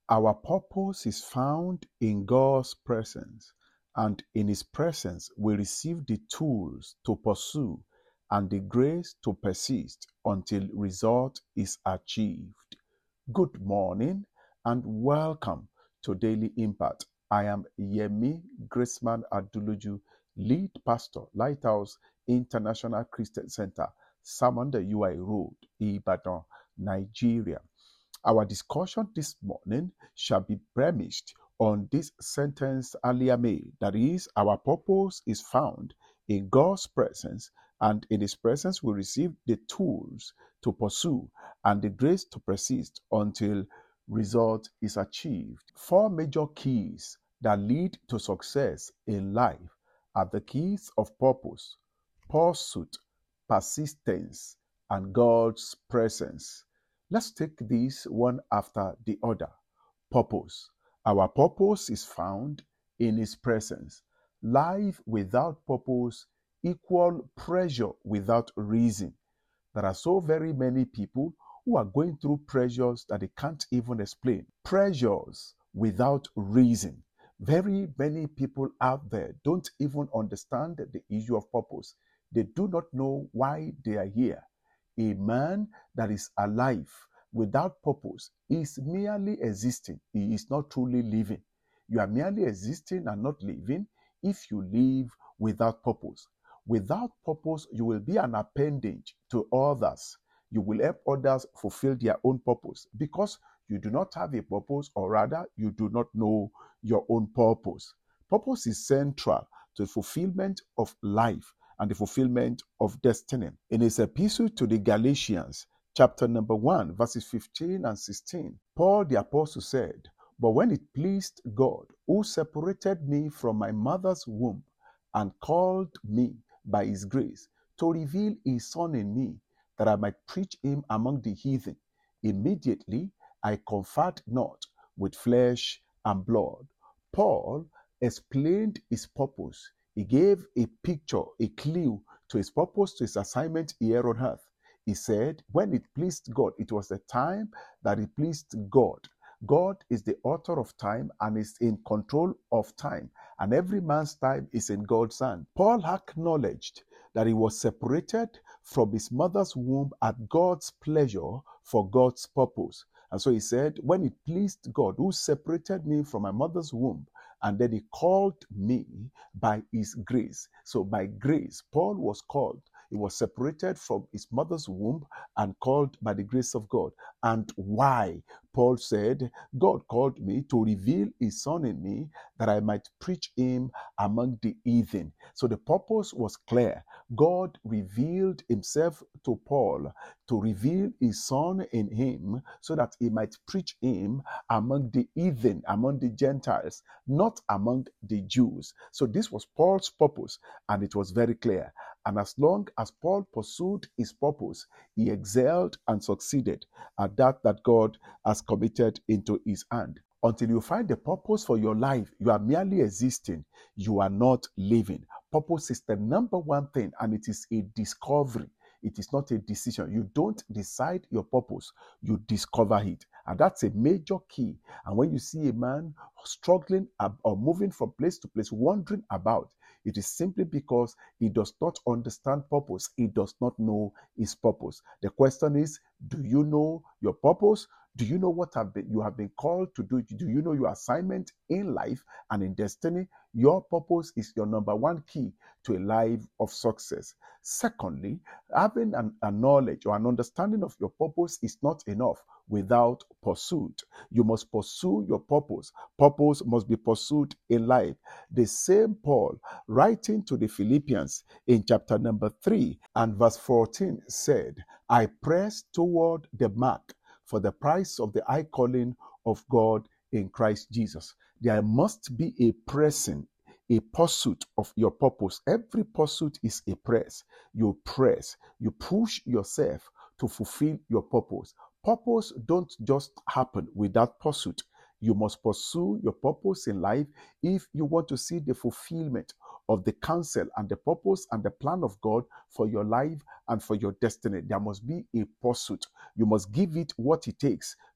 Our purpose is found in God's presence, and in His presence we receive the tools to pursue and the grace to persist until result is achieved. Good morning and welcome to Daily Impact. I am Yemi Graceman Aduluju, lead pastor, Lighthouse International Christian Center, Samanda UI Road, Ibadan, Nigeria. Our discussion this morning shall be premised on this sentence earlier made, that is, our purpose is found in God's presence, and in His presence we receive the tools to pursue and the grace to persist until result is achieved. Four major keys that lead to success in life are the keys of purpose, pursuit, persistence, and God's presence. Let's take these one after the other. Purpose. Our purpose is found in His presence. Life without purpose equals pressure without reason. There are so very many people who are going through pressures that they can't even explain. Pressures without reason. Very many people out there don't even understand the issue of purpose. They do not know why they are here. A man that is alive without purpose is merely existing. He is not truly living. You are merely existing and not living if you live without purpose. Without purpose, you will be an appendage to others. You will help others fulfill their own purpose because you do not have a purpose, or rather, you do not know your own purpose. Purpose is central to the fulfillment of life and the fulfillment of destiny. In his epistle to the Galatians, chapter number 1, verses 15 and 16, Paul the apostle said, "But when it pleased God, who separated me from my mother's womb and called me by His grace to reveal His Son in me, that I might preach Him among the heathen, immediately I conferred not with flesh and blood." Paul explained his purpose. He gave a picture, a clue to his purpose, to his assignment here on earth. He said, when it pleased God, it was the time that it pleased God. God is the author of time and is in control of time, and every man's time is in God's hand. Paul acknowledged that he was separated from his mother's womb at God's pleasure for God's purpose. And so he said, when it pleased God, who separated me from my mother's womb, and then He called me by His grace. So by grace, Paul was called. He was separated from his mother's womb and called by the grace of God. And why? Paul said, God called me to reveal His Son in me, that I might preach Him among the heathen. So the purpose was clear. God revealed Himself to Paul to reveal His Son in him so that He might preach Him among the heathen, among the Gentiles, not among the Jews. So this was Paul's purpose, and it was very clear. And as long as Paul pursued his purpose, he excelled and succeeded at that God has committed into his hand. Until you find the purpose for your life, you are merely existing. You are not living. Purpose is the number one thing, and it is a discovery. It is not a decision. You don't decide your purpose, you discover it. And that's a major key. And when you see a man struggling or moving from place to place, wandering about, it is simply because he does not understand purpose. He does not know his purpose. The question is, do you know your purpose? Do you know what you have been called to do? Do you know your assignment in life and in destiny? Your purpose is your number one key to a life of success. Secondly, having a knowledge or an understanding of your purpose is not enough without pursuit. You must pursue your purpose. Purpose must be pursued in life. The same Paul, writing to the Philippians in chapter number 3 and verse 14, said, "I press toward the mark for the prize of the high calling of God in Christ Jesus." There must be a pressing, a pursuit of your purpose. Every pursuit is a press. You press, you push yourself to fulfill your purpose. Purpose don't just happen without pursuit. You must pursue your purpose in life if you want to see the fulfillment of the counsel and the purpose and the plan of God for your life and for your destiny. There must be a pursuit. You must give it what it takes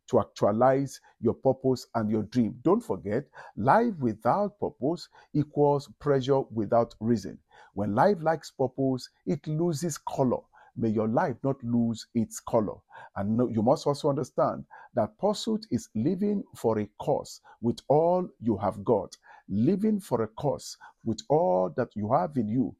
to actualize your purpose and your dream. Don't forget, life without purpose equals pressure without reason. When life lacks purpose, it loses color. May your life not lose its color. And you must also understand that pursuit is living for a cause with all you have got, living for a cause with all that you have in you,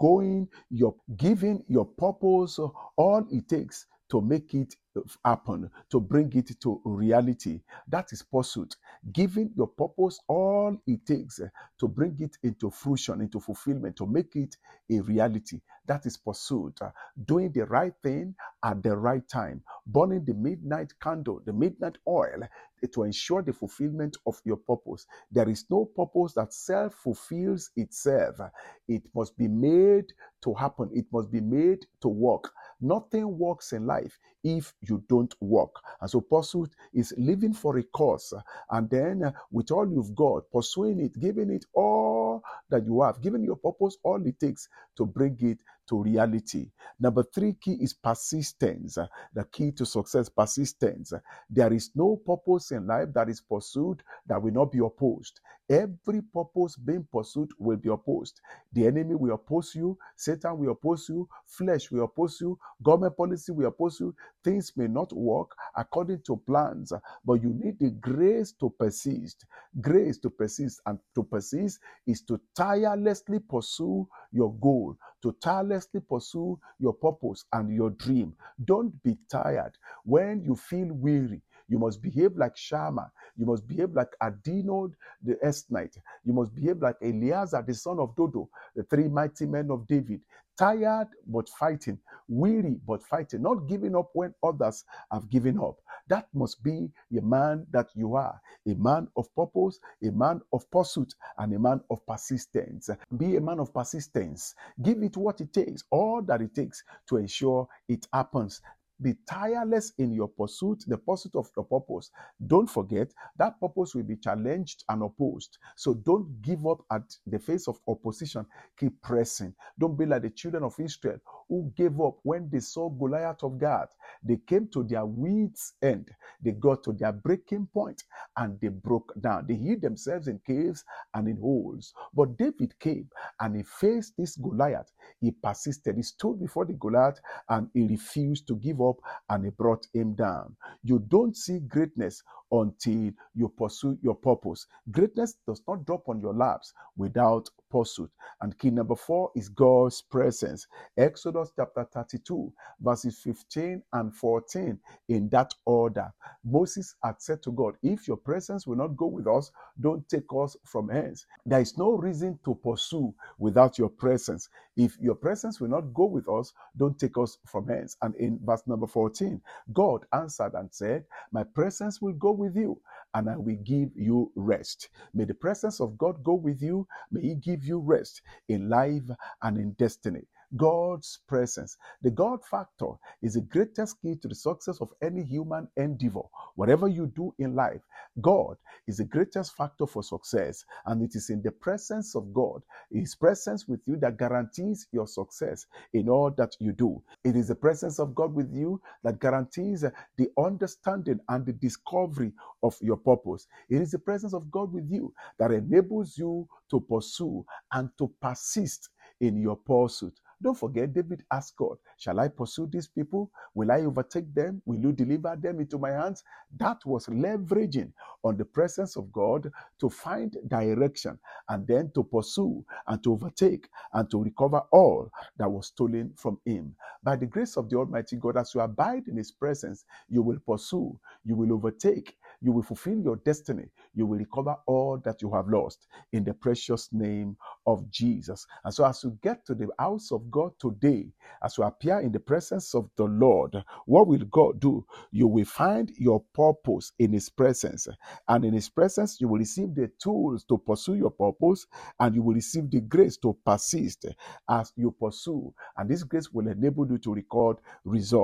giving your purpose all it takes to make it happen, to bring it to reality. That is pursuit. Giving your purpose all it takes to bring it into fruition, into fulfillment, to make it a reality. That is pursuit. Doing the right thing at the right time, burning the midnight candle, the midnight oil, to ensure the fulfillment of your purpose. There is no purpose that self-fulfills itself. It must be made to happen. It must be made to work. Nothing works in life if you don't work. And so pursuit is living for a cause, and then with all you've got, pursuing it, giving it all that you have, giving your purpose all it takes to bring it to reality. Number 3 key is persistence. The key to success, persistence. There is no purpose in life that is pursued that will not be opposed. Every purpose being pursued will be opposed. The enemy will oppose you, Satan will oppose you, flesh will oppose you, government policy will oppose you. Things may not work according to plans, but you need the grace to persist. Grace to persist, and to persist is to tirelessly pursue your goal, to tirelessly pursue your purpose and your dream. Don't be tired. When you feel weary, you must behave like Shammah. You must behave like Adinod the Esnite. You must behave like Eleazar, the son of Dodo, the 3 mighty men of David. Tired but fighting, weary but fighting, not giving up when others have given up. That must be a man that you are, a man of purpose, a man of pursuit, and a man of persistence. Be a man of persistence. Give it what it takes, all that it takes to ensure it happens. Be tireless in your pursuit, the pursuit of your purpose. Don't forget that purpose will be challenged and opposed. So don't give up at the face of opposition. Keep pressing. Don't be like the children of Israel who gave up when they saw Goliath of Gath. They came to their wits' end. They got to their breaking point and they broke down. They hid themselves in caves and in holes. But David came and he faced this Goliath. He persisted. He stood before the Goliath and he refused to give up, and he brought him down. You don't see greatness until you pursue your purpose. Greatness does not drop on your laps without pursuit. And key number 4 is God's presence. Exodus chapter 32, verses 15 and 14, in that order. Moses had said to God, if your presence will not go with us, don't take us from hence. There is no reason to pursue without your presence. If your presence will not go with us, don't take us from hence. And in verse number 14, God answered and said, my presence will go with you, and I will give you rest. May the presence of God go with you. May He give you rest in life and in destiny. God's presence. The God factor is the greatest key to the success of any human endeavor. Whatever you do in life, God is the greatest factor for success, and it is in the presence of God, His presence with you, that guarantees your success in all that you do. It is the presence of God with you that guarantees the understanding and the discovery of your purpose. It is the presence of God with you that enables you to pursue and to persist in your pursuit. Don't forget, David asked God, shall I pursue these people? Will I overtake them? Will you deliver them into my hands? That was leveraging on the presence of God to find direction, and then to pursue and to overtake and to recover all that was stolen from him. By the grace of the Almighty God, as you abide in His presence, you will pursue, you will overtake, you will fulfill your destiny, you will recover all that you have lost, in the precious name of Jesus. And so as you get to the house of God today, as you appear in the presence of the Lord, what will God do? You will find your purpose in His presence, and in His presence you will receive the tools to pursue your purpose, and you will receive the grace to persist as you pursue, and this grace will enable you to record results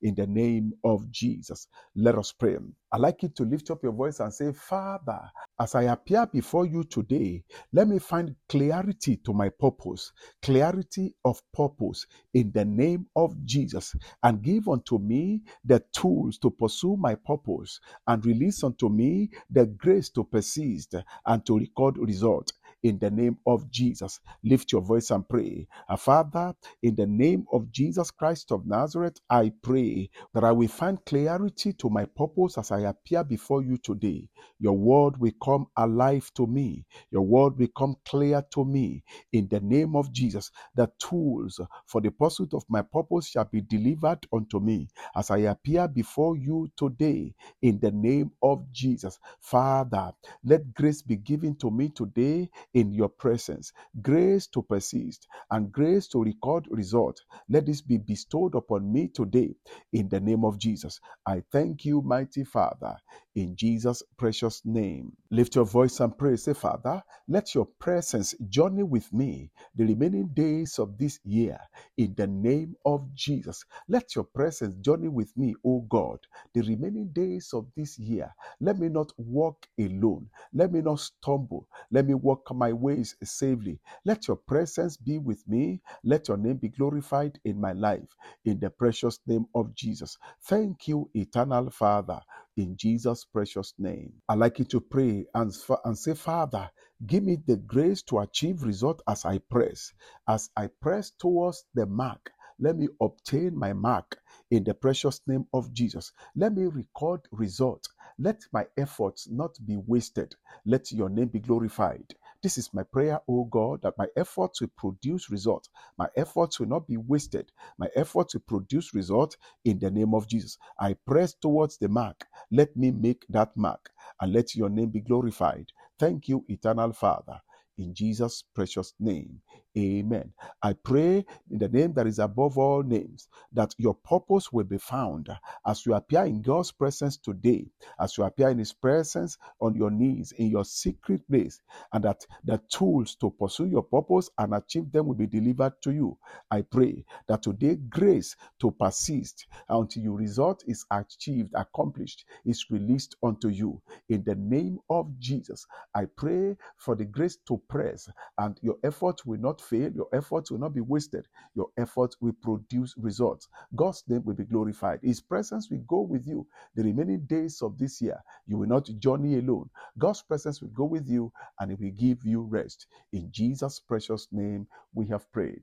in the name of Jesus. Let us pray. I'd like you to lift up your voice and say, Father, as I appear before you today, let me find clarity to my purpose, clarity of purpose in the name of Jesus, and give unto me the tools to pursue my purpose, and release unto me the grace to persist and to record result. In the name of Jesus, lift your voice and pray. Father, in the name of Jesus Christ of Nazareth, I pray that I will find clarity to my purpose as I appear before you today. Your word will come alive to me. Your word will come clear to me. In the name of Jesus, the tools for the pursuit of my purpose shall be delivered unto me as I appear before you today. In the name of Jesus, Father, let grace be given to me today in your presence, grace to persist and grace to record result. Let this be bestowed upon me today in the name of Jesus. I thank you, mighty Father, in Jesus' precious name. Lift your voice and pray. Say, Father, let your presence journey with me the remaining days of this year in the name of Jesus. Let your presence journey with me, O God, the remaining days of this year. Let me not walk alone. Let me not stumble. Let me walk my ways safely. Let your presence be with me. Let your name be glorified in my life in the precious name of Jesus. Thank you, eternal Father, in Jesus' precious name. I'd like you to pray and say, Father, give me the grace to achieve result as I press. As I press towards the mark, let me obtain my mark in the precious name of Jesus. Let me record result. Let my efforts not be wasted. Let your name be glorified. This is my prayer, O God, that my efforts will produce result. My efforts will not be wasted. My efforts will produce result in the name of Jesus. I press towards the mark. Let me make that mark and let your name be glorified. Thank you, eternal Father. In Jesus' precious name, amen. I pray in the name that is above all names that your purpose will be found as you appear in God's presence today, as you appear in His presence on your knees in your secret place, and that the tools to pursue your purpose and achieve them will be delivered to you. I pray that today grace to persist until your result is achieved, accomplished, is released unto you. In the name of Jesus, I pray for the grace to press, and your effort will not fail, your efforts will not be wasted, your efforts will produce results. God's name will be glorified. His presence will go with you the remaining days of this year. You will not journey alone. God's presence will go with you and it will give you rest. In Jesus' precious name we have prayed.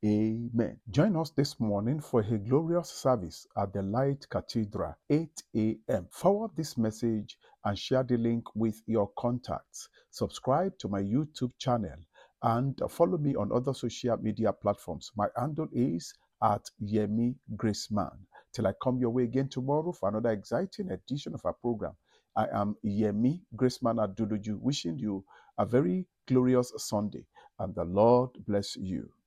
Amen. Join us this morning for a glorious service at the Light Cathedral, 8 a.m. Forward this message and share the link with your contacts. Subscribe to my YouTube channel and follow me on other social media platforms. My handle is at Yemi Graceman. Till I come your way again tomorrow for another exciting edition of our program, I am Yemi Graceman Aduduju, wishing you a very glorious Sunday, and the Lord bless you.